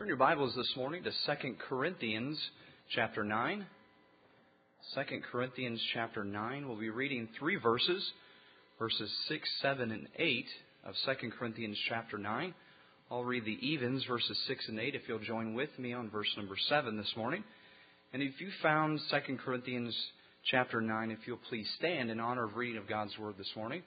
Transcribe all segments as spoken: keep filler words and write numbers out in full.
Turn your Bibles this morning to Second Corinthians chapter nine. Second Corinthians chapter nine. We'll be reading three verses, verses six, seven, and eight of Second Corinthians chapter nine. I'll read the evens, verses six and eight, if you'll join with me on verse number seven this morning. And if you found Second Corinthians chapter nine, if you'll please stand in honor of reading of God's Word this morning.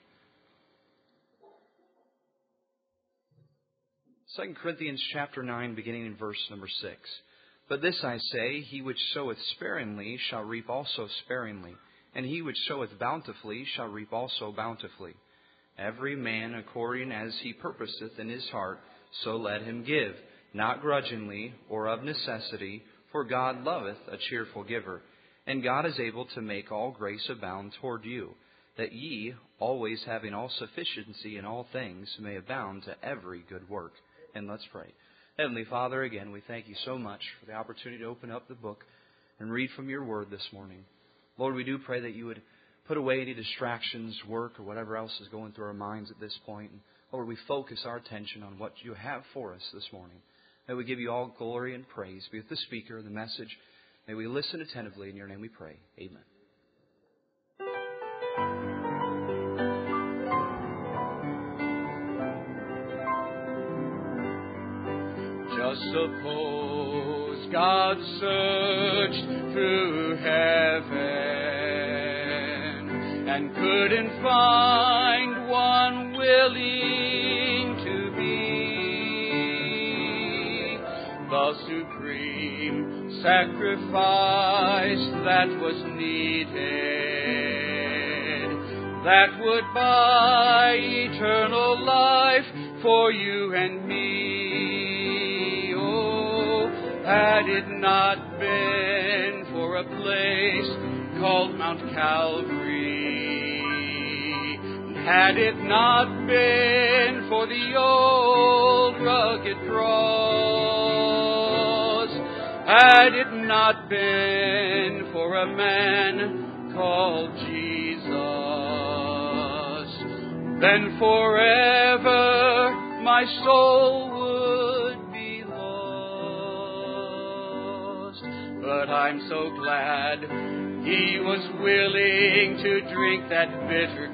Second Corinthians chapter nine, beginning in verse number six. But this I say, he which soweth sparingly shall reap also sparingly, and he which soweth bountifully shall reap also bountifully. Every man according as he purposeth in his heart, so let him give, not grudgingly or of necessity, for God loveth a cheerful giver. And God is able to make all grace abound toward you, that ye, always having all sufficiency in all things, may abound to every good work. And let's pray. Heavenly Father, again, we thank you so much for the opportunity to open up the book and read from your word this morning. Lord, we do pray that you would put away any distractions, work, or whatever else is going through our minds at this point. And Lord, we focus our attention on what you have for us this morning. May we give you all glory and praise. Be with the speaker and the message. May we listen attentively. In your name we pray. Amen. Just suppose God searched through heaven and couldn't find one willing to be the supreme sacrifice that was needed, that would buy eternal life for you and me. Had it not been for a place called Mount Calvary, had it not been for the old rugged cross, had it not been for a man called Jesus, then forever my soul would be lost. But I'm so glad he was willing to drink that bitter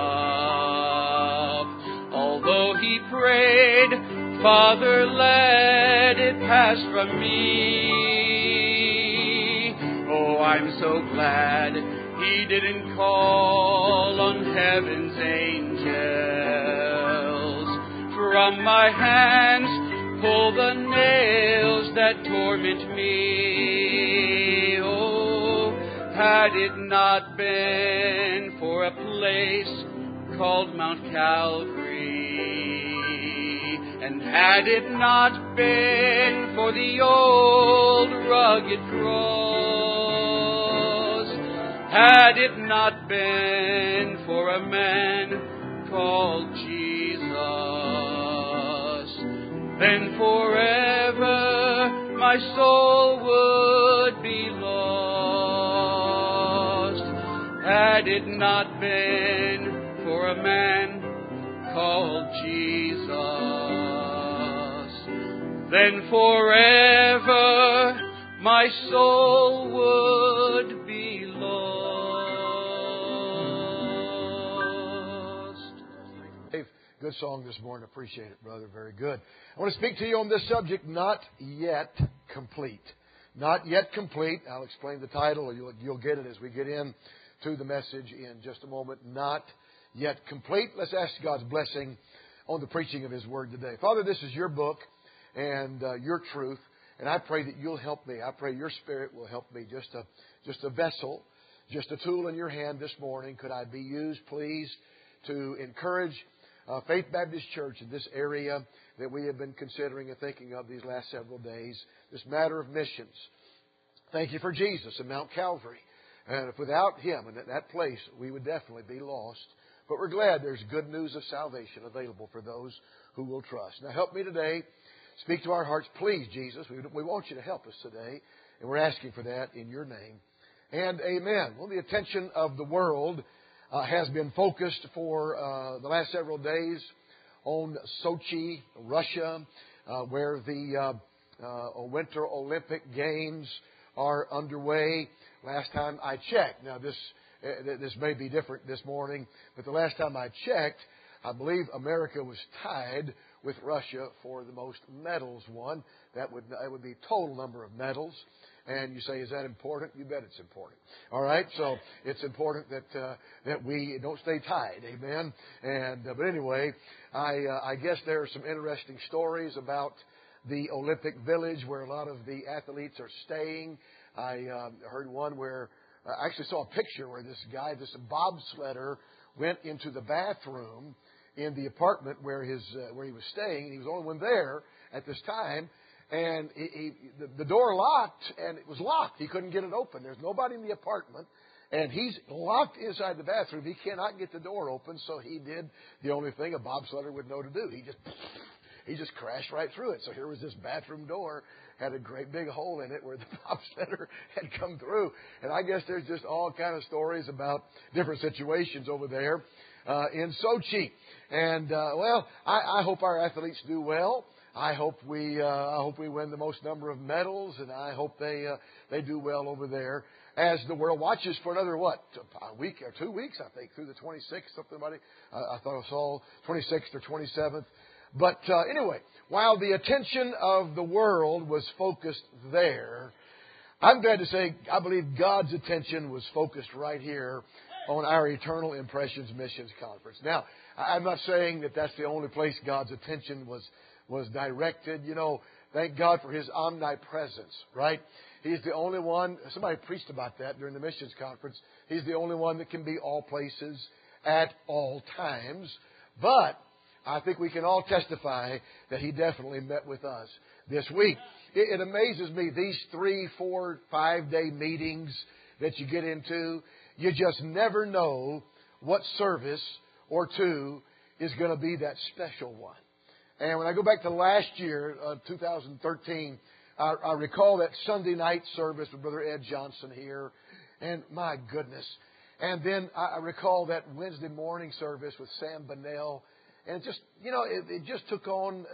cup. Although he prayed, Father, let it pass from me. Oh, I'm so glad he didn't call on heaven's angels. From my hands pull the nails that torment me. Oh, had it not been for a place called Mount Calvary, and had it not been for the old rugged cross, had it not been for a man called Jesus, then forever my soul would be lost. Had it not been for a man called Jesus, then forever my soul would be lost. Dave, good song this morning. Appreciate it, brother. Very good. I want to speak to you on this subject, not yet complete. Not yet complete. I'll explain the title, or you'll, you'll get it as we get in to the message in just a moment. Not yet complete. Let's ask God's blessing on the preaching of His Word today. Father, this is your book and uh, your truth, and I pray that you'll help me. I pray your Spirit will help me. Just a, just a vessel, just a tool in your hand this morning. Could I be used, please, to encourage uh, Faith Baptist Church in this area that we have been considering and thinking of these last several days, this matter of missions. Thank you for Jesus and Mount Calvary. And if without Him and at that place, we would definitely be lost. But we're glad there's good news of salvation available for those who will trust. Now help me today. Speak to our hearts, please, Jesus. We, we want you to help us today. And we're asking for that in your name. And amen. Well, the attention of the world uh, has been focused for uh, the last several days on Sochi, Russia, uh, where the uh, uh, Winter Olympic Games are underway. Last time I checked, now this uh, this may be different this morning, but the last time I checked, I believe America was tied with Russia for the most medals won. That would that would be total number of medals. And you say, is that important? You bet it's important. All right, so it's important that uh, that we don't stay tied. Amen. And uh, but anyway, I uh, I guess there are some interesting stories about the Olympic Village where a lot of the athletes are staying. I uh, heard one where I actually saw a picture where this guy, this bobsledder, went into the bathroom in the apartment where his uh, where he was staying, and he was the only one there at this time. And he, he, the, the door locked, and it was locked. He couldn't get it open. There's nobody in the apartment, and he's locked inside the bathroom. He cannot get the door open, so he did the only thing a bobsledder would know to do. He just he just crashed right through it. So here was this bathroom door, had a great big hole in it where the bobsledder had come through. And I guess there's just all kind of stories about different situations over there uh, in Sochi. And uh, well, I, I hope our athletes do well. I hope we uh, I hope we win the most number of medals, and I hope they uh, they do well over there as the world watches for another what a week or two weeks I think through the twenty-sixth something about it. Uh, I thought I saw twenty-sixth or twenty-seventh. But uh, anyway, while the attention of the world was focused there, I'm glad to say I believe God's attention was focused right here on our Eternal Impressions Missions Conference. Now, I'm not saying that that's the only place God's attention was was directed. You know, thank God for His omnipresence, right? He's the only one. Somebody preached about that during the missions conference. He's the only one that can be all places at all times. But I think we can all testify that He definitely met with us this week. It, it amazes me, these three, four, five-day meetings that you get into, you just never know what service or two is going to be that special one. And when I go back to last year, uh, two thousand thirteen, I, I recall that Sunday night service with Brother Ed Johnson here. And my goodness. And then I, I recall that Wednesday morning service with Sam Bunnell. And it just, you know, it, it just took on.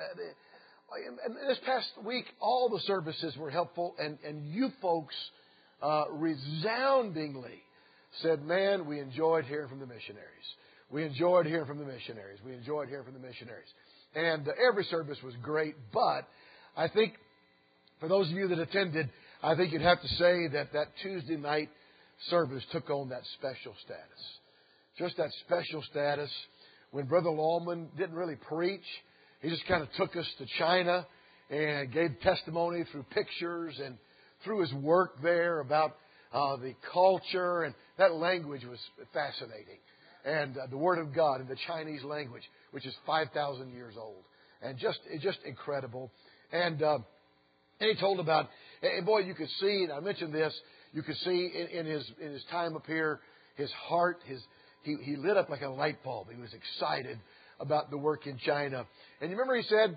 Uh, and this past week, all the services were helpful. And, and you folks uh, resoundingly said, man, we enjoyed hearing from the missionaries. We enjoyed hearing from the missionaries. We enjoyed hearing from the missionaries. And uh, every service was great, but I think for those of you that attended, I think you'd have to say that that Tuesday night service took on that special status. Just that special status when Brother Lawman didn't really preach. He just kind of took us to China and gave testimony through pictures and through his work there about uh, the culture, and that language was fascinating. And uh, the Word of God in the Chinese language, which is five thousand years old. And just it's just incredible. And, uh, and he told about, and boy, you could see, and I mentioned this, you could see in, in his in his time up here, his heart, his he, he lit up like a light bulb. He was excited about the work in China. And you remember he said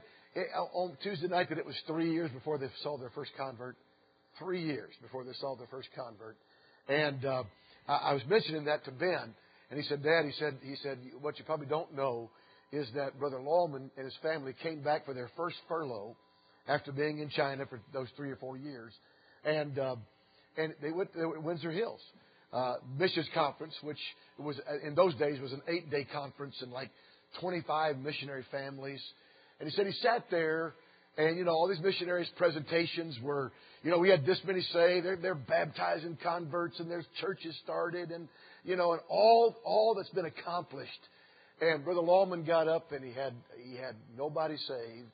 on Tuesday night that it was three years before they saw their first convert. Three years before they saw their first convert. And uh, I, I was mentioning that to Ben. And he said, Dad, he said, he said, what you probably don't know is that Brother Lawman and his family came back for their first furlough after being in China for those three or four years. And uh, and they went to Windsor Hills uh, Missions Conference, which was in those days was an eight-day conference and like twenty-five missionary families. And he said he sat there, and, you know, all these missionaries' presentations were, you know, we had this many say they're, they're baptizing converts and there's churches started and, you know, and all all that's been accomplished. And Brother Lawman got up and he had he had nobody saved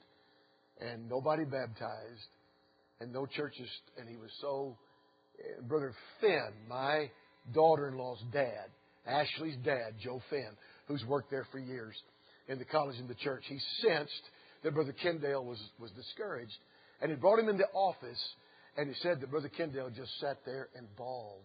and nobody baptized and no churches. And he was so, Brother Finn, my daughter-in-law's dad, Ashley's dad, Joe Finn, who's worked there for years in the college and the church, he sensed that Brother Kendale was, was discouraged. And he brought him into office, and he said that Brother Kendale just sat there and bawled.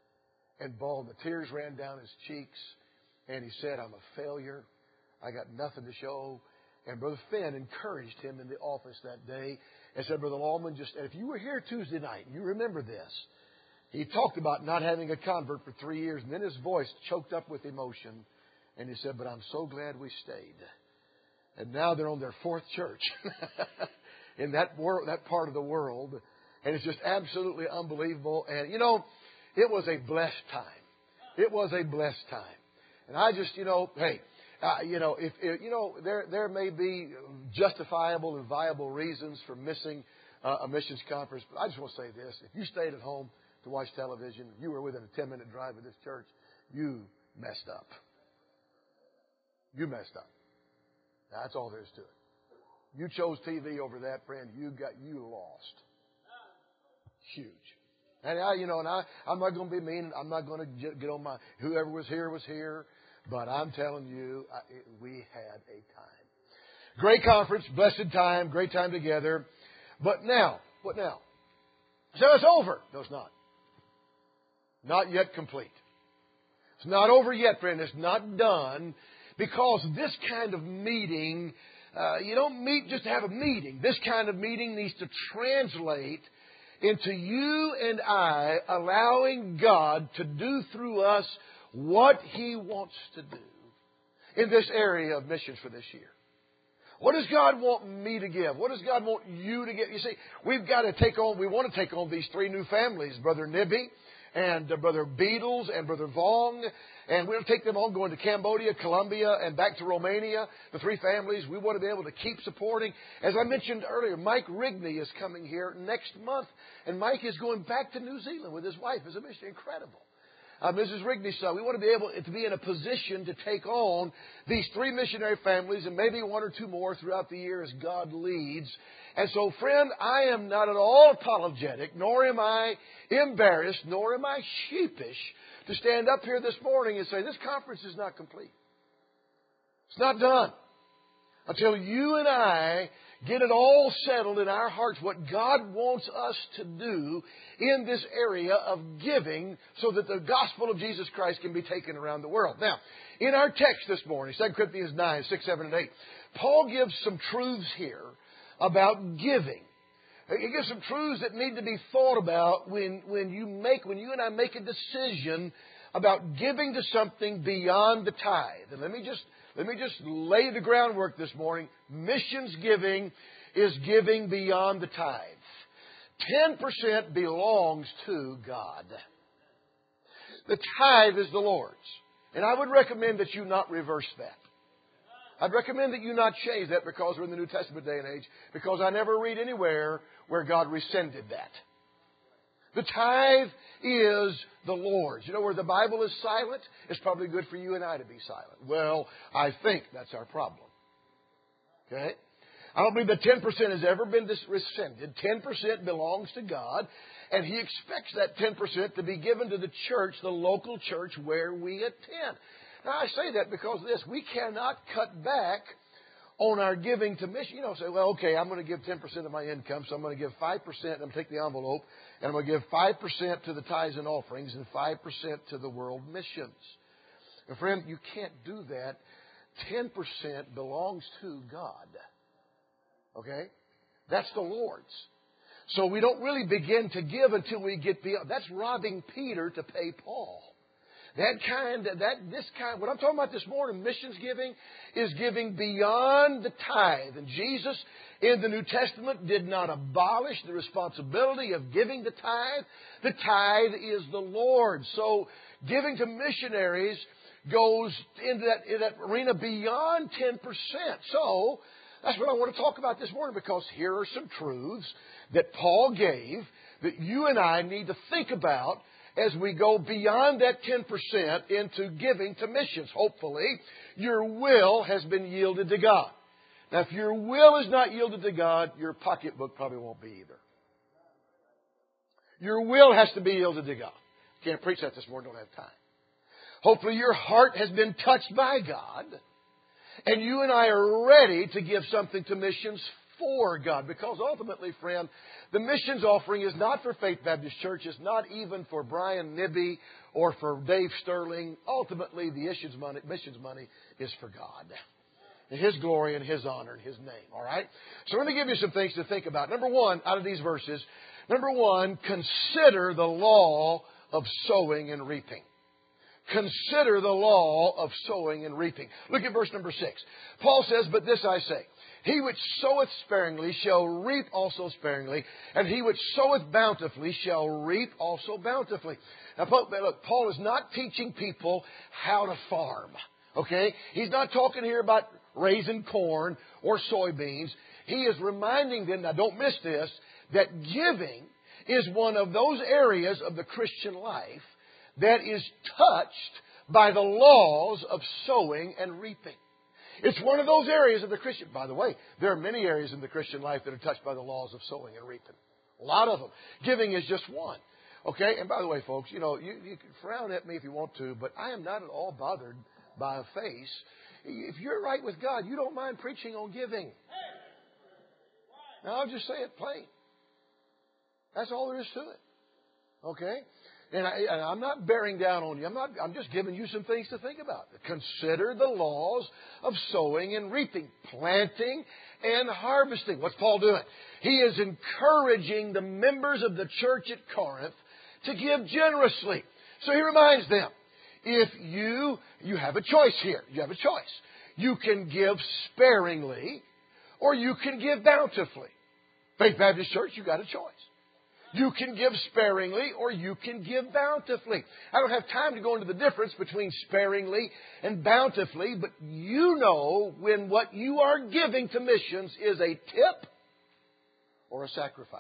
And bawled. The tears ran down his cheeks. And he said, I'm a failure. I got nothing to show. And Brother Finn encouraged him in the office that day and said, Brother Lawman, just, and if you were here Tuesday night, you remember this. He talked about not having a convert for three years, and then his voice choked up with emotion. And he said, but I'm so glad we stayed. And now they're on their fourth church. in that world, that part of the world. And it's just absolutely unbelievable. And, you know, it was a blessed time. It was a blessed time. And I just, you know, hey, uh, you know, if, if you know, there there may be justifiable and viable reasons for missing uh, a missions conference. But I just want to say this. If you stayed at home to watch television, you were within a ten-minute drive of this church, you messed up. You messed up. That's all there is to it. You chose T V over that, friend. You got you lost. Huge. And I, you know, and I, I'm not going to be mean. I'm not going to get on my. Whoever was here was here, but I'm telling you, I, it, we had a time. Great conference, blessed time, great time together. But now, what now? So it's over. No, it's not. Not yet complete. It's not over yet, friend. It's not done. Because this kind of meeting, uh, you don't meet just to have a meeting. This kind of meeting needs to translate into you and I allowing God to do through us what He wants to do in this area of missions for this year. What does God want me to give? What does God want you to give? You see, we've got to take on, we want to take on these three new families, Brother Nibby and uh, Brother Beatles and Brother Vong. And we're going to take them on going to Cambodia, Colombia, and back to Romania. The three families we want to be able to keep supporting. As I mentioned earlier, Mike Rigney is coming here next month. And Mike is going back to New Zealand with his wife as a missionary. Incredible. Uh, Missus Rigney's son. We want to be able to be in a position to take on these three missionary families and maybe one or two more throughout the year as God leads. And so, friend, I am not at all apologetic, nor am I embarrassed, nor am I sheepish to stand up here this morning and say, this conference is not complete. It's not done. Until you and I get it all settled in our hearts, what God wants us to do in this area of giving so that the gospel of Jesus Christ can be taken around the world. Now, in our text this morning, Second Corinthians nine, six, seven, and eight, Paul gives some truths here about giving. He gives some truths that need to be thought about when, when you make, when you and I make a decision about giving to something beyond the tithe. And let me just, let me just lay the groundwork this morning. Missions giving is giving beyond the tithe. Ten percent belongs to God. The tithe is the Lord's. And I would recommend that you not reverse that. I'd recommend that you not change that because we're in the New Testament day and age, because I never read anywhere where God rescinded that. The tithe is the Lord's. You know where the Bible is silent? It's probably good for you and I to be silent. Well, I think that's our problem. Okay? I don't believe that ten percent has ever been rescinded. ten percent belongs to God, and He expects that ten percent to be given to the church, the local church where we attend. Now, I say that because of this. We cannot cut back on our giving to mission. You know, say, well, okay, I'm going to give ten percent of my income, so I'm going to give five percent, and I'm going to take the envelope, and I'm going to give five percent to the tithes and offerings and five percent to the world missions. And friend, you can't do that. ten percent belongs to God. Okay? That's the Lord's. So we don't really begin to give until we get beyond. That's robbing Peter to pay Paul. That kind, that this kind, what I'm talking about this morning, missions giving, is giving beyond the tithe. And Jesus, in the New Testament, did not abolish the responsibility of giving the tithe. The tithe is the Lord's. So giving to missionaries goes into that, in that arena beyond ten percent. So that's what I want to talk about this morning, because here are some truths that Paul gave that you and I need to think about as we go beyond that ten percent into giving to missions. Hopefully, your will has been yielded to God. Now, if your will is not yielded to God, your pocketbook probably won't be either. Your will has to be yielded to God. Can't preach that this morning, don't have time. Hopefully, your heart has been touched by God, and you and I are ready to give something to missions for God. Because ultimately, friend, the missions offering is not for Faith Baptist Church. It's not even for Brian Nibby or for Dave Sterling. Ultimately, the missions money, missions money is for God. In His glory and His honor and His name. All right? So let me give you some things to think about. Number one, out of these verses, number one, consider the law of sowing and reaping. consider the law of sowing and reaping. Look at verse number six. Paul says, but this I say, he which soweth sparingly shall reap also sparingly, and he which soweth bountifully shall reap also bountifully. Now, look, Paul is not teaching people how to farm. Okay? He's not talking here about raising corn or soybeans. He is reminding them, now don't miss this, that giving is one of those areas of the Christian life that is touched by the laws of sowing and reaping. It's one of those areas of the Christian... By the way, there are many areas in the Christian life that are touched by the laws of sowing and reaping. A lot of them. Giving is just one. Okay? And by the way, folks, you know, you, you can frown at me if you want to, but I am not at all bothered by a face. If you're right with God, you don't mind preaching on giving. Now, I'll just say it plain. That's all there is to it. Okay? And, I, and I'm not bearing down on you. I'm not. I'm just giving you some things to think about. Consider the laws of sowing and reaping, planting and harvesting. What's Paul doing? He is encouraging the members of the church at Corinth to give generously. So he reminds them, if you, you have a choice here. You have a choice. You can give sparingly or you can give bountifully. Faith Baptist Church, you got a choice. You can give sparingly or you can give bountifully. I don't have time to go into the difference between sparingly and bountifully, but you know when what you are giving to missions is a tip or a sacrifice.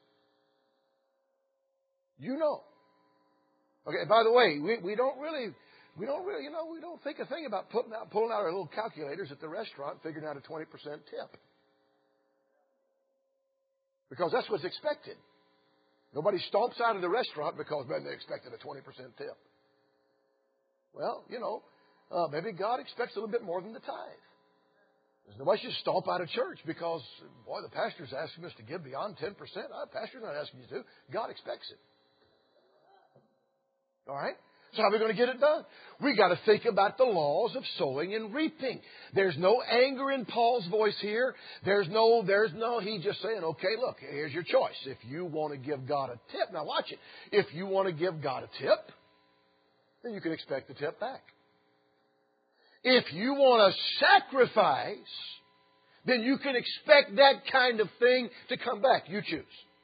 You know. Okay, by the way, we, we don't really, we don't really, you know, we don't think a thing about putting out, pulling out our little calculators at the restaurant, figuring out a twenty percent tip. Because that's what's expected. Nobody stomps out of the restaurant because, man, they expected a twenty percent tip. Well, you know, uh, maybe God expects a little bit more than the tithe. Nobody should stomp out of church because, boy, the pastor's asking us to give beyond ten percent. Uh, the pastor's not asking you to. God expects it. All right? So how are we going to get it done? We got to think about the laws of sowing and reaping. There's no anger in Paul's voice here. There's no, there's no, he's just saying, okay, look, here's your choice. If you want to give God a tip, now watch it. If you want to give God a tip, then you can expect the tip back. If you want to sacrifice, then you can expect that kind of thing to come back. You choose.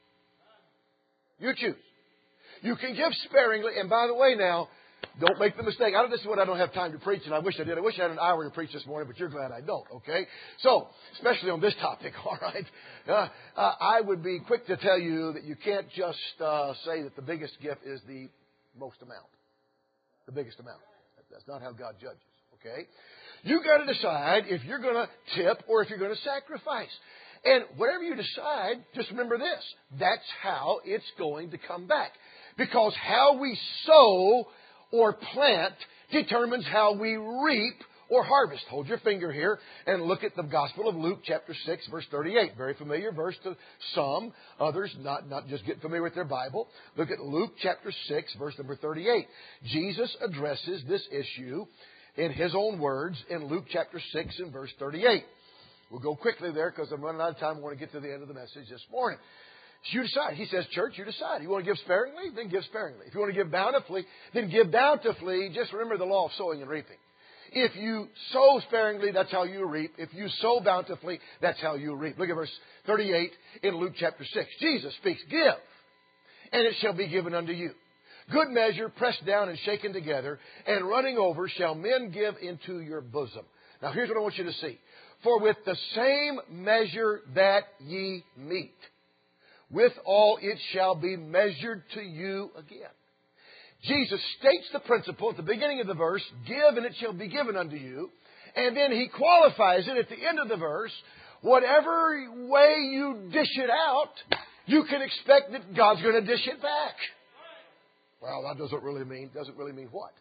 You choose. You can give sparingly. And by the way now, don't make the mistake. I don't, this is what I don't have time to preach, and I wish I did. I wish I had an hour to preach this morning, but you're glad I don't, okay? So, especially on this topic, all right? Uh, uh, I would be quick to tell you that you can't just uh, say that the biggest gift is the most amount. The biggest amount. That's not how God judges, okay? You got to decide if you're going to tip or if you're going to sacrifice. And whatever you decide, just remember this. That's how it's going to come back. Because how we sow or plant determines how we reap or harvest. Hold your finger here and look at the Gospel of Luke chapter six, verse thirty-eight. Very familiar verse to some. Others not, not just get familiar with their Bible. Look at Luke chapter six, verse number thirty-eight. Jesus addresses this issue in His own words in Luke chapter six and verse thirty-eight. We'll go quickly there because I'm running out of time. I want to get to the end of the message this morning. You decide. He says, church, you decide. You want to give sparingly? Then give sparingly. If you want to give bountifully, then give bountifully. Just remember the law of sowing and reaping. If you sow sparingly, that's how you reap. If you sow bountifully, that's how you reap. Look at verse thirty-eight in Luke chapter six. Jesus speaks, give, and it shall be given unto you. Good measure, pressed down and shaken together, and running over shall men give into your bosom. Now here's what I want you to see. For with the same measure that ye meet, withal it shall be measured to you again. Jesus states the principle at the beginning of the verse, give and it shall be given unto you. And then He qualifies it at the end of the verse. Whatever way you dish it out, you can expect that God's going to dish it back. Well, that doesn't really mean, doesn't really mean what?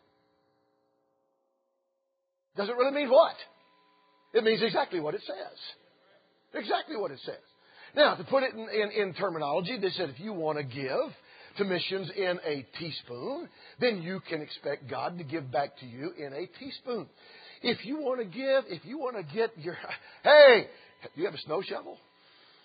Doesn't really mean what? It means exactly what it says. Exactly what it says. Now, to put it in, in, in terminology, they said if you want to give to missions in a teaspoon, then you can expect God to give back to you in a teaspoon. If you want to give, if you want to get your... Hey, do you have a snow shovel?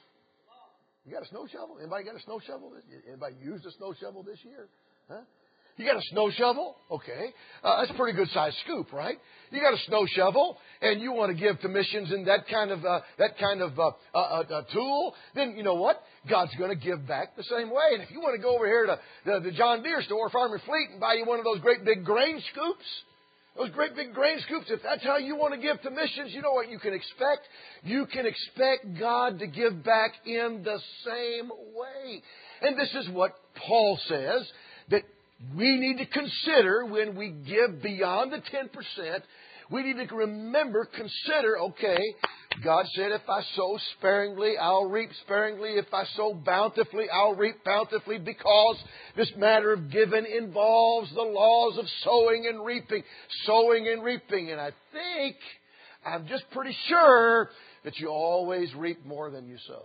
You got a snow shovel? Anybody got a snow shovel? Anybody used a snow shovel this year? Huh? You got a snow shovel? Okay. Uh, that's a pretty good sized scoop, right? You got a snow shovel and you want to give to missions in that kind of, uh, that kind of, uh, uh, uh, tool, then you know what? God's going to give back the same way. And if you want to go over here to the, the John Deere store, Farm and Fleet, and buy you one of those great big grain scoops, those great big grain scoops, if that's how you want to give to missions, you know what you can expect? You can expect God to give back in the same way. And this is what Paul says, that we need to consider when we give beyond the ten percent. We need to remember, consider, okay, God said if I sow sparingly, I'll reap sparingly. If I sow bountifully, I'll reap bountifully, because this matter of giving involves the laws of sowing and reaping. Sowing and reaping. And I think, I'm just pretty sure that you always reap more than you sow.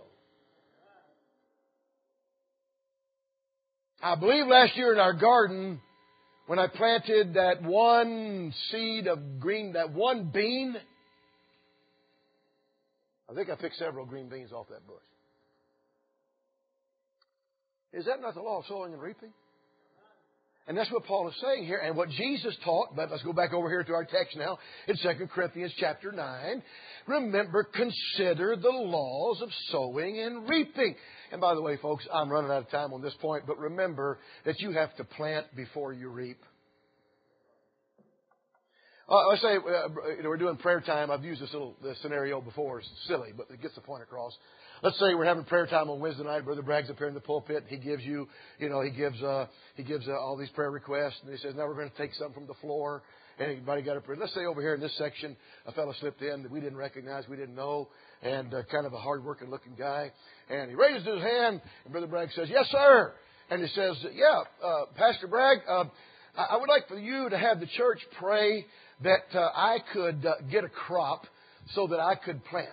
I believe last year in our garden, when I planted that one seed of green, that one bean, I think I picked several green beans off that bush. Is that not the law of sowing and reaping? And that's what Paul is saying here, and what Jesus taught. But let's go back over here to our text now in Second Corinthians chapter nine. Remember, consider the laws of sowing and reaping. And by the way, folks, I'm running out of time on this point, but remember that you have to plant before you reap. Uh, let's say uh, you know, we're doing prayer time. I've used this little this scenario before. It's silly, but it gets the point across. Let's say we're having prayer time on Wednesday night. Brother Bragg's up here in the pulpit. He gives you, you know, he gives uh, he gives uh, all these prayer requests, and he says, "Now we're going to take something from the floor." And anybody got a prayer? Let's say over here in this section, a fellow slipped in that we didn't recognize, we didn't know, and uh, kind of a hard-working looking guy. And he raises his hand, and Brother Bragg says, "Yes, sir." And he says, "Yeah, uh, Pastor Bragg, uh, I would like for you to have the church pray that uh, I could uh, get a crop so that I could plant."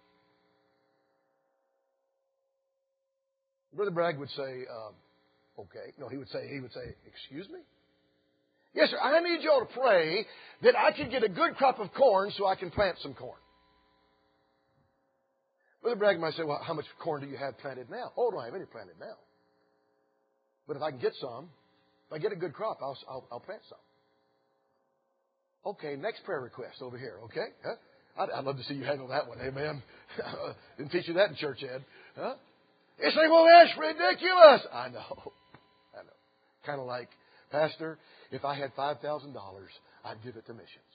Brother Bragg would say, um, "Okay." No, he would say, he would say, "Excuse me?" "Yes, sir. I need you all to pray that I can get a good crop of corn so I can plant some corn." Brother Bragg might say, "Well, how much corn do you have planted now?" "Oh, I don't have any planted now. But if I can get some, if I get a good crop, I'll, I'll, I'll plant some." "Okay, next prayer request over here, okay? Huh? I'd, I'd love to see you handle that one, amen. Didn't teach you that in church, Ed. Huh? You say, "Well, that's ridiculous." I know. I know. Kind of like, "Pastor, if I had five thousand dollars, I'd give it to missions."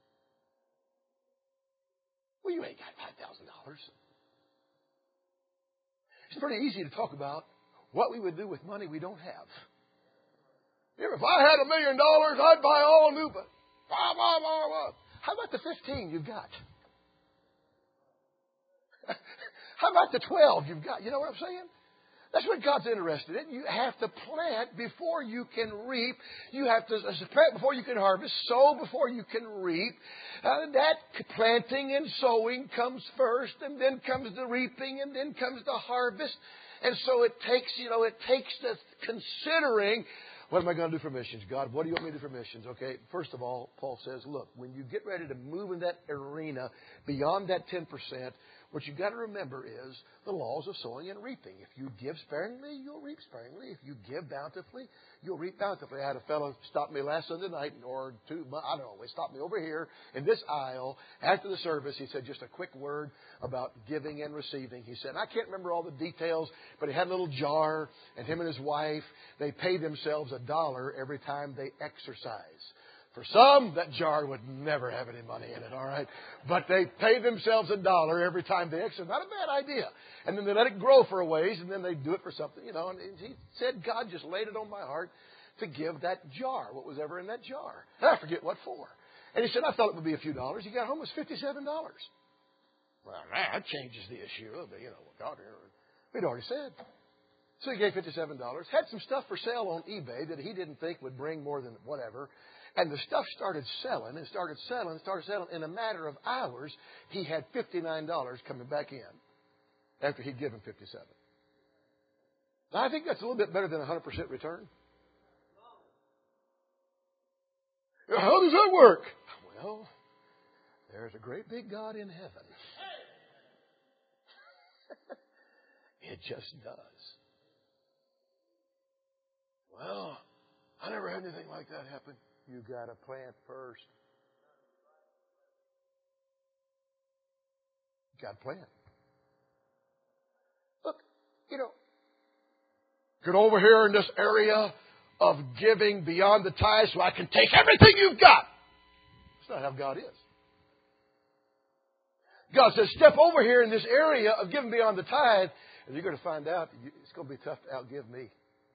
Well, you ain't got five thousand dollars. It's pretty easy to talk about what we would do with money we don't have. If I had a million dollars, I'd buy all new. But blah, blah, blah, blah. How about the fifteen you've got? How about the twelve you've got? You know what I'm saying? That's what God's interested in. You have to plant before you can reap. You have to plant before you can harvest, sow before you can reap. Uh, that planting and sowing comes first, and then comes the reaping, and then comes the harvest. And so it takes, you know, it takes the considering, what am I going to do for missions? God, what do you want me to do for missions? Okay, first of all, Paul says, look, when you get ready to move in that arena beyond that ten percent, what you've got to remember is the laws of sowing and reaping. If you give sparingly, you'll reap sparingly. If you give bountifully, you'll reap bountifully. I had a fellow stop me last Sunday night, or two, I don't know, he stopped me over here in this aisle after the service. He said just a quick word about giving and receiving. He said, I can't remember all the details, but he had a little jar, and him and his wife, they pay themselves a dollar every time they exercise. For some, that jar would never have any money in it, all right? But they pay themselves a dollar every time they exercise. Not a bad idea. And then they let it grow for a ways, and then they do it for something, you know. And he said, God just laid it on my heart to give that jar, what was ever in that jar. And I forget what for. And he said, I thought it would be a few dollars. He got home, it was fifty-seven dollars. Well, that changes the issue. You know, God, we'd already said. So he gave fifty-seven dollars. Had some stuff for sale on eBay that he didn't think would bring more than whatever. And the stuff started selling and started selling and started selling. In a matter of hours, he had fifty-nine dollars coming back in after he'd given fifty-seven. Now, I think that's a little bit better than a one hundred percent return. How does that work? Well, there's a great big God in heaven. It just does. Well, I never had anything like that happen. You got to plant first. You got to plant. Look, you know, get over here in this area of giving beyond the tithe so I can take everything you've got. That's not how God is. God says, step over here in this area of giving beyond the tithe, and you're going to find out it's going to be tough to outgive me.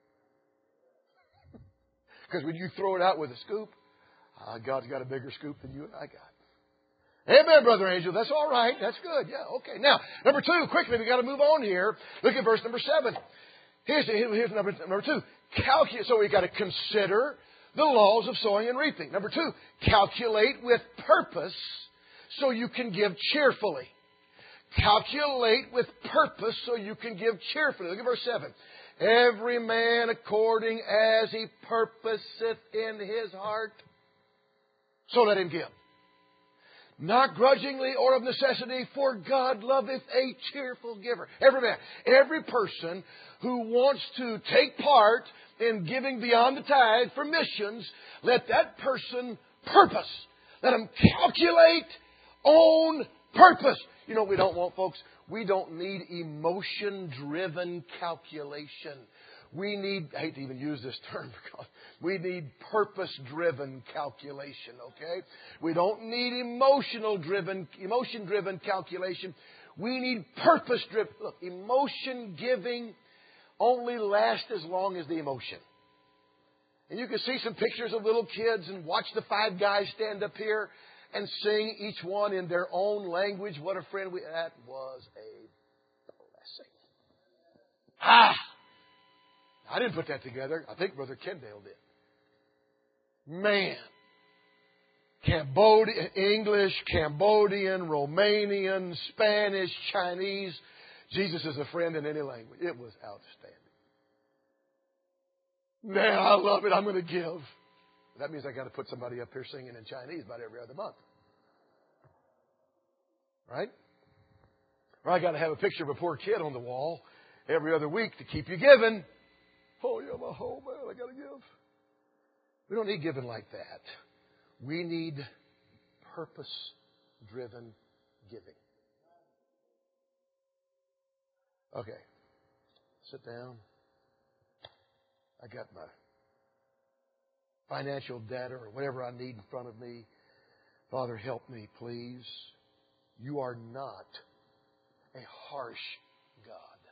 Because when you throw it out with a scoop, uh, God's got a bigger scoop than you and I got. Amen, Brother Angel. That's all right. That's good. Yeah, okay. Now, number two, quickly, we've got to move on here. Look at verse number seven. Here's, here's number, number two. Calculate. So we've got to consider the laws of sowing and reaping. Number two, calculate with purpose so you can give cheerfully. Calculate with purpose so you can give cheerfully. Look at verse seven. Every man according as he purposeth in his heart, so let him give. Not grudgingly or of necessity, for God loveth a cheerful giver. Every man, every person who wants to take part in giving beyond the tithe for missions, let that person purpose. Let him calculate on purpose. You know what we don't want, folks? We don't need emotion-driven calculation. We need, I hate to even use this term, because we need purpose-driven calculation, okay? We don't need emotional-driven, emotion-driven calculation. We need purpose-driven. Look, emotion-giving only lasts as long as the emotion. And you can see some pictures of little kids and watch the five guys stand up here and sing each one in their own language. What a friend we... That was a blessing. Ah! I didn't put that together. I think Brother Kendall did. Man. Cambodian, English, Cambodian, Romanian, Spanish, Chinese. Jesus is a friend in any language. It was outstanding. Man, I love it. I'm going to give. That means I got to put somebody up here singing in Chinese about every other month. Right? Or I got to have a picture of a poor kid on the wall every other week to keep you giving. Oh, yeah, my whole man, I got to give. We don't need giving like that. We need purpose-driven giving. Okay. Sit down. I got my financial data or whatever I need in front of me. Father, help me, please. You are not a harsh God.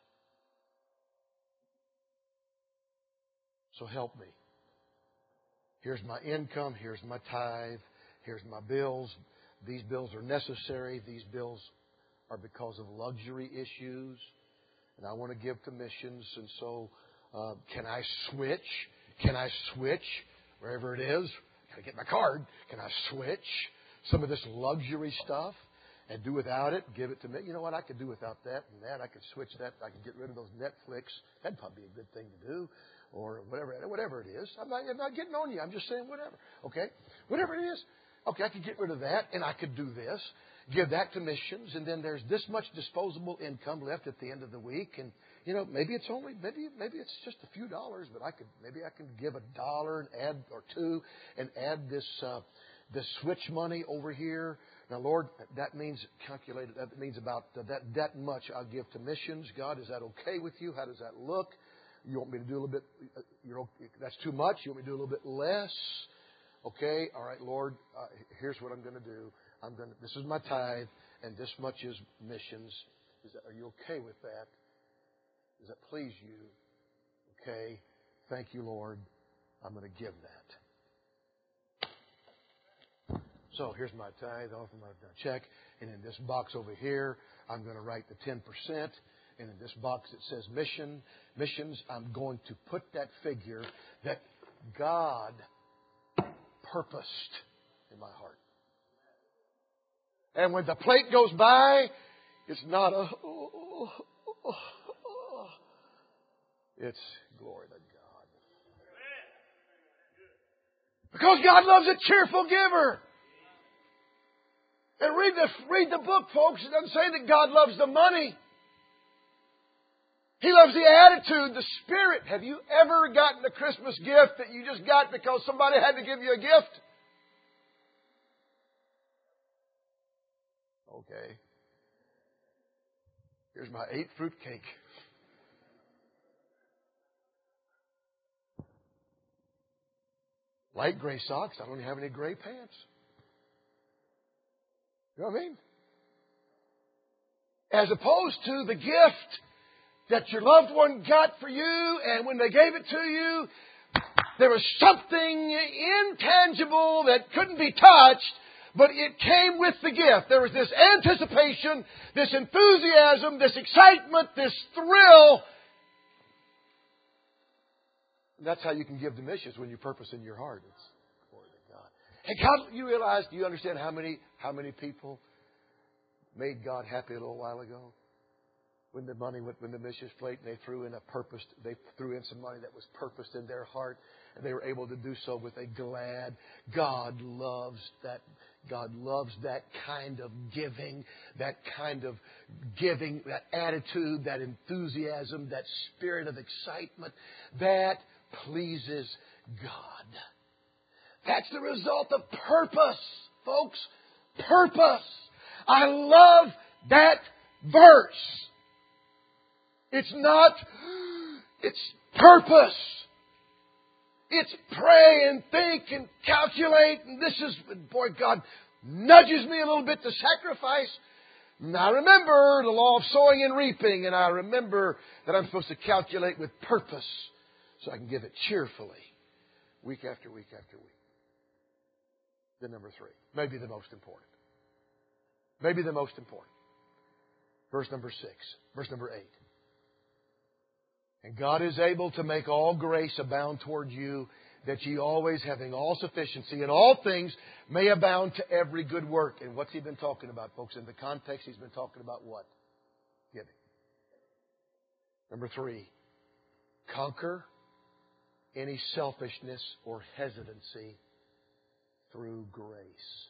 So help me. Here's my income. Here's my tithe. Here's my bills. These bills are necessary. These bills are because of luxury issues. And I want to give to missions. And so uh, can I switch? Can I switch? Wherever it is, got to get my card. Can I switch some of this luxury stuff and do without it? Give it to me. You know what? I could do without that and that. I could switch that. I could get rid of those Netflix. That'd probably be a good thing to do, or whatever. Whatever it is. I'm not, I'm not getting on you. I'm just saying whatever. Okay, whatever it is. Okay, I could get rid of that, and I could do this. Give that to missions, and then there's this much disposable income left at the end of the week, and you know, maybe it's only, maybe maybe it's just a few dollars, but I could, maybe I can give a dollar and add, or two, and add this, uh, this switch money over here. Now, Lord, that means calculated, that means about uh, that, that much I'll give to missions. God, is that okay with you? How does that look? You want me to do a little bit, uh, you're, that's too much. You want me to do a little bit less? Okay, all right, Lord, uh, here's what I'm going to do. I'm going to, this is my tithe, and this much is missions. Is that, are you okay with that? Does that please you? Okay. Thank you, Lord. I'm going to give that. So here's my tithe, off my check. And in this box over here, I'm going to write the ten percent. And in this box it says mission, missions. I'm going to put that figure that God purposed in my heart. And when the plate goes by, it's not a... Oh, oh, oh. It's glory to God. Because God loves a cheerful giver. And read the, read the book, folks. It doesn't say that God loves the money. He loves the attitude, the spirit. Have you ever gotten a Christmas gift that you just got because somebody had to give you a gift? Okay. Here's my eighth fruit cake. Light gray socks. I don't have any gray pants. You know what I mean? As opposed to the gift that your loved one got for you, and when they gave it to you, there was something intangible that couldn't be touched, but it came with the gift. There was this anticipation, this enthusiasm, this excitement, this thrill. And that's how you can give to missions, when you purpose in your heart. It's glory to God. Hey, God, you realize, do you understand how many how many people made God happy a little while ago? When the money went in the missions plate, and they threw in a purpose, they threw in some money that was purposed in their heart, and they were able to do so with a glad. God loves that. God loves that kind of giving, that kind of giving, that attitude, that enthusiasm, that spirit of excitement. That pleases God. That's the result of purpose, folks. Purpose. I love that verse. It's not, it's purpose. It's pray and think and calculate. And this is, boy, God nudges me a little bit to sacrifice. And I remember the law of sowing and reaping. And I remember that I'm supposed to calculate with purpose so I can give it cheerfully week after week after week. Then number three, maybe the most important. Maybe the most important. Verse number six, verse number eight. And God is able to make all grace abound toward you, that ye always, having all sufficiency in all things, may abound to every good work. And what's He been talking about, folks? In the context, He's been talking about what? Giving. Number three, conquer any selfishness or hesitancy through grace.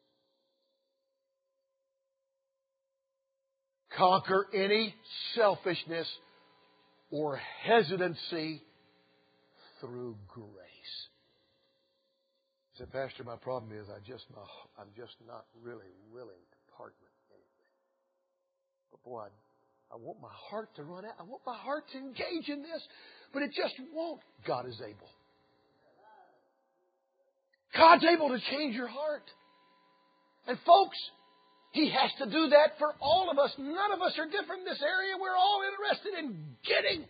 Conquer any selfishness or hesitancy through grace. He said, Pastor, my problem is I just not, I'm just not really willing to part with anything. But boy, I, I want my heart to run out. I want my heart to engage in this, but it just won't. God is able. God's able to change your heart. And folks, He has to do that for all of us. None of us are different in this area. We're all interested in getting.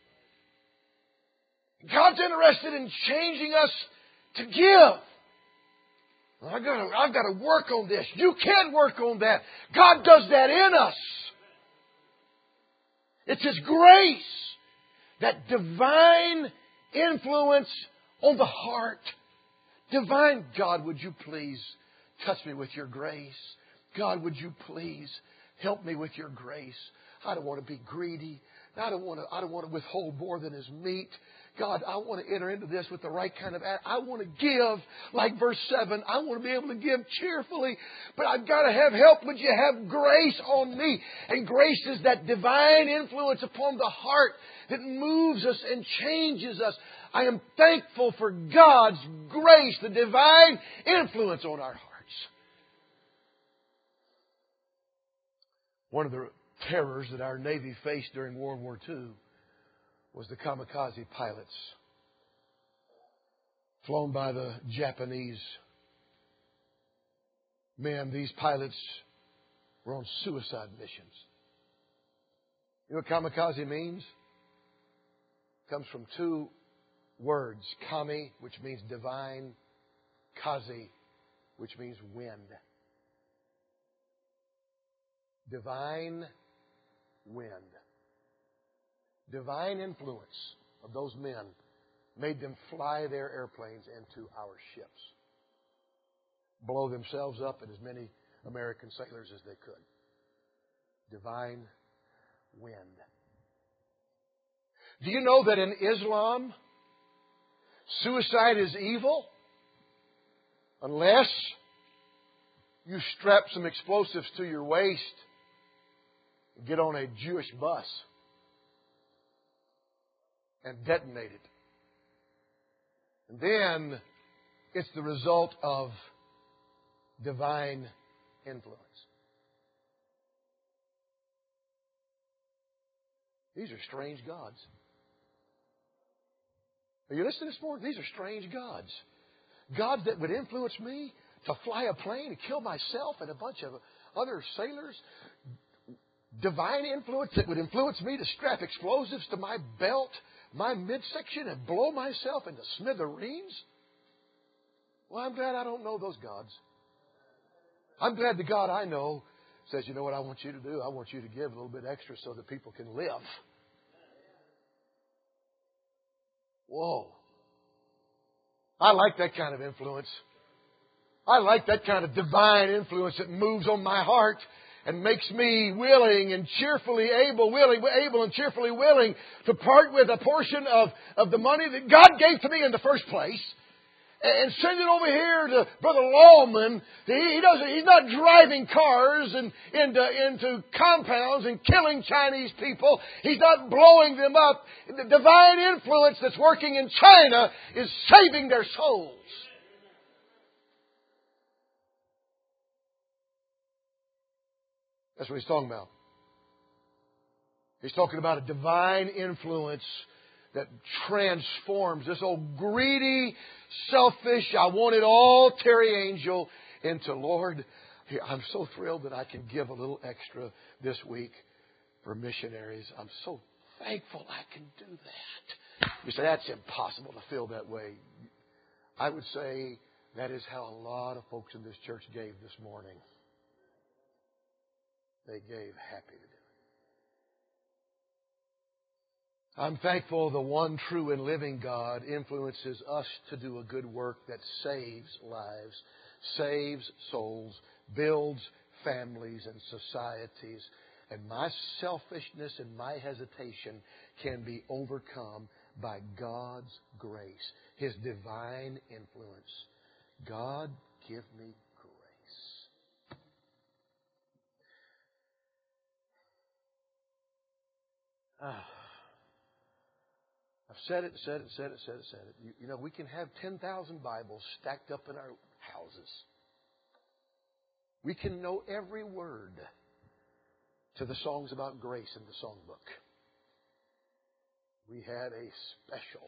God's interested in changing us to give. I've got to, I've got to work on this. You can work on that. God does that in us. It's His grace, that divine influence on the heart. Divine God, would you please touch me with your grace? God, would you please help me with your grace? I don't want to be greedy. I don't want to, I don't want to withhold more than is meet. God, I want to enter into this with the right kind of, I want to give, like verse seven. I want to be able to give cheerfully, but I've got to have help. Would you have grace on me? And grace is that divine influence upon the heart that moves us and changes us. I am thankful for God's grace, the divine influence on our hearts. One of the terrors that our Navy faced during World War Two was the kamikaze pilots flown by the Japanese men. These pilots were on suicide missions. You know what kamikaze means? It comes from two words. Kami, which means divine. Kazi, which means wind. Divine wind. Divine influence of those men made them fly their airplanes into our ships. Blow themselves up and as many American sailors as they could. Divine wind. Do you know that in Islam, suicide is evil unless you strap some explosives to your waist and get on a Jewish bus and detonate it. And then it's the result of divine influence. These are strange gods. Are you listening this morning? These are strange gods. Gods that would influence me to fly a plane and kill myself and a bunch of other sailors. Divine influence that would influence me to strap explosives to my belt, my midsection, and blow myself into smithereens. Well, I'm glad I don't know those gods. I'm glad the God I know says, you know what I want you to do? I want you to give a little bit extra so that people can live. Whoa. I like that kind of influence. I like that kind of divine influence that moves on my heart and makes me willing and cheerfully able, willing, able and cheerfully willing to part with a portion of, of the money that God gave to me in the first place and send it over here to Brother Lawman. He, he doesn't, he's not driving cars and into, into compounds and killing Chinese people. He's not blowing them up. The divine influence that's working in China is saving their souls. That's what he's talking about. He's talking about a divine influence that transforms this old greedy, selfish, I want it all Terry Angel into, Lord, I'm so thrilled that I can give a little extra this week for missionaries. I'm so thankful I can do that. You say, that's impossible to feel that way. I would say that is how a lot of folks in this church gave this morning. They gave happy to do it. I'm thankful the one true and living God influences us to do a good work that saves lives, saves souls, builds families and societies. And my selfishness and my hesitation can be overcome by God's grace, His divine influence. God, give me grace. Ah. I've said it, said it, said it, said it, said it. You, you know, we can have ten thousand Bibles stacked up in our houses. We can know every word to the songs about grace in the songbook. We had a special,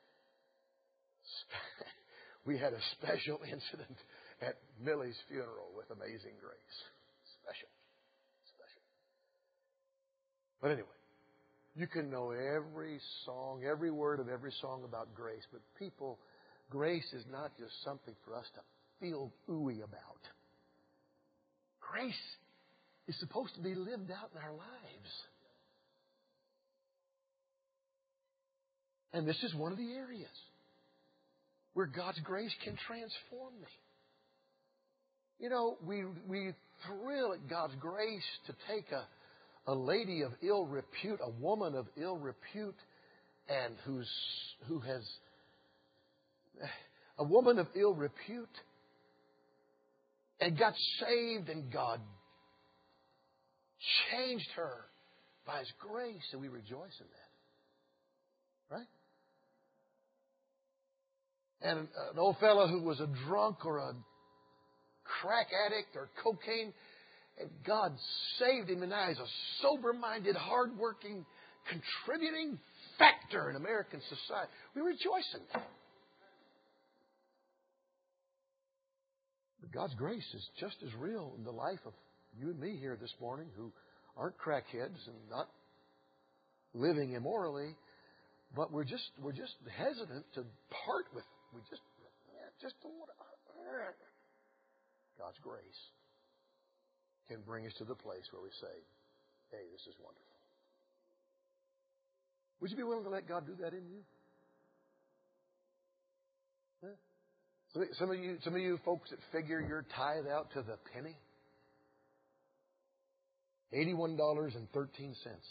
we had a special incident at Millie's funeral with Amazing Grace. Special. Special. But anyway. You can know every song, every word of every song about grace. But people, grace is not just something for us to feel ooey about. Grace is supposed to be lived out in our lives. And this is one of the areas where God's grace can transform me. You know, we, we thrill at God's grace to take a A lady of ill repute, a woman of ill repute, and who's who has a woman of ill repute, and got saved, and God changed her by His grace, and we rejoice in that, right? And an, an old fellow who was a drunk or a crack addict or cocaine. And God saved him, and now he's a sober-minded, hard-working, contributing factor in American society. We rejoice in that. But God's grace is just as real in the life of you and me here this morning who aren't crackheads and not living immorally, but we're just we're just hesitant to part with. We just yeah, just don't want to. God's grace can bring us to the place where we say, hey, this is wonderful. Would you be willing to let God do that in you? Yeah. Some of you, some of you folks that figure your tithe out to the penny, eighty-one dollars and thirteen cents.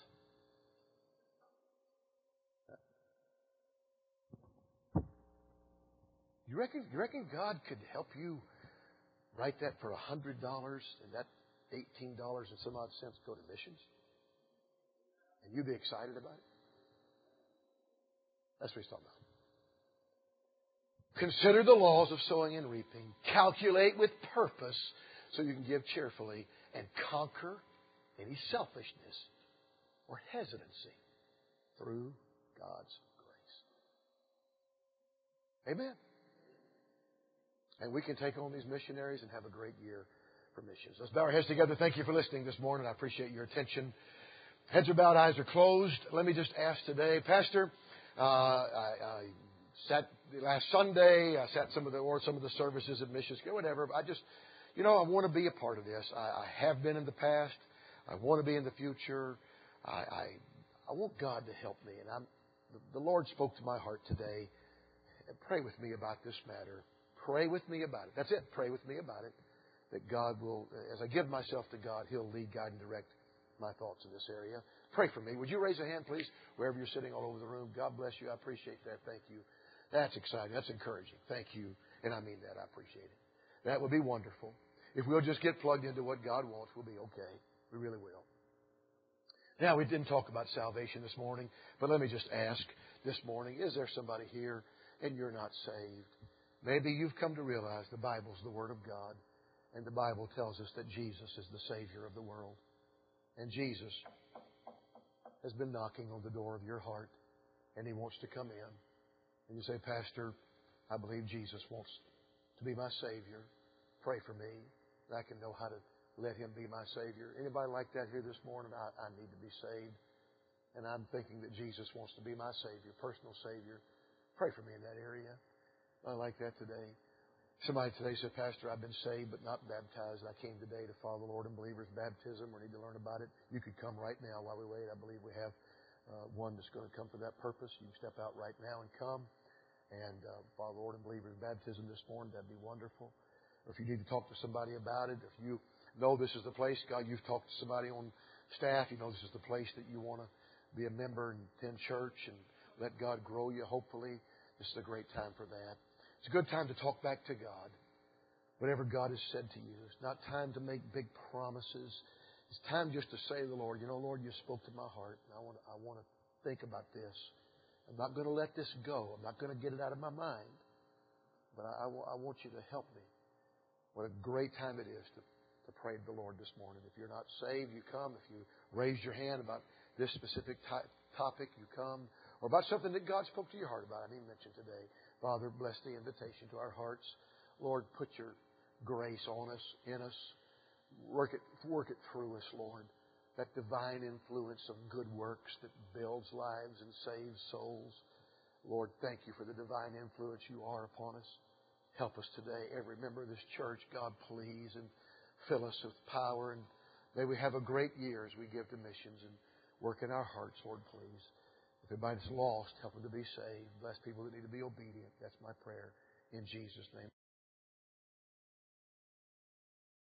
You reckon, you reckon God could help you write that for one hundred dollars and that eighteen dollars and some odd cents go to missions? And you'd be excited about it? That's what he's talking about. Consider the laws of sowing and reaping. Calculate with purpose so you can give cheerfully and conquer any selfishness or hesitancy through God's grace. Amen. And we can take on these missionaries and have a great year for missions. Let's bow our heads together. Thank you for listening this morning. I appreciate your attention. Heads are bowed, eyes are closed. Let me just ask today, Pastor, uh, I, I sat last Sunday, I sat some of the, or some of the services at Missions, whatever. I just, you know, I want to be a part of this. I, I have been in the past. I want to be in the future. I, I, I want God to help me. And I'm, the Lord spoke to my heart today. Pray with me about this matter. Pray with me about it. That's it. Pray with me about it. That God will, as I give myself to God, He'll lead, guide, and direct my thoughts in this area. Pray for me. Would you raise a hand, please, wherever you're sitting all over the room? God bless you. I appreciate that. Thank you. That's exciting. That's encouraging. Thank you. And I mean that. I appreciate it. That would be wonderful. If we'll just get plugged into what God wants, we'll be okay. We really will. Now, we didn't talk about salvation this morning, but let me just ask this morning, is there somebody here and you're not saved? Maybe you've come to realize the Bible's the Word of God, and the Bible tells us that Jesus is the Savior of the world. And Jesus has been knocking on the door of your heart, and He wants to come in. And you say, Pastor, I believe Jesus wants to be my Savior. Pray for me that I can know how to let Him be my Savior. Anybody like that here this morning? I, I need to be saved. And I'm thinking that Jesus wants to be my Savior, personal Savior. Pray for me in that area. I like that today. Somebody today said, Pastor, I've been saved but not baptized. I came today to follow the Lord in believer's baptism or need to learn about it. You could come right now while we wait. I believe we have uh, one that's going to come for that purpose. You can step out right now and come and uh, follow the Lord in believer's baptism this morning. That'd be wonderful. Or if you need to talk to somebody about it, if you know this is the place, God, you've talked to somebody on staff, you know this is the place that you want to be a member and attend church and let God grow you, hopefully. This is a great time for that. It's a good time to talk back to God. Whatever God has said to you. It's not time to make big promises. It's time just to say to the Lord, you know, Lord, you spoke to my heart. And I want to, I want to think about this. I'm not going to let this go. I'm not going to get it out of my mind. But I, I, I want you to help me. What a great time it is to, to pray to the Lord this morning. If you're not saved, you come. If you raise your hand about this specific ty- topic, you come. Or about something that God spoke to your heart about. I didn't mention today. Father, bless the invitation to our hearts. Lord, put your grace on us, in us. Work it, work it through us, Lord. That divine influence of good works that builds lives and saves souls. Lord, thank you for the divine influence you are upon us. Help us today, every member of this church, God, please, and fill us with power. And may we have a great year as we give to missions and work in our hearts, Lord, please. If anybody's lost, help them to be saved. Bless people that need to be obedient. That's my prayer in Jesus' name.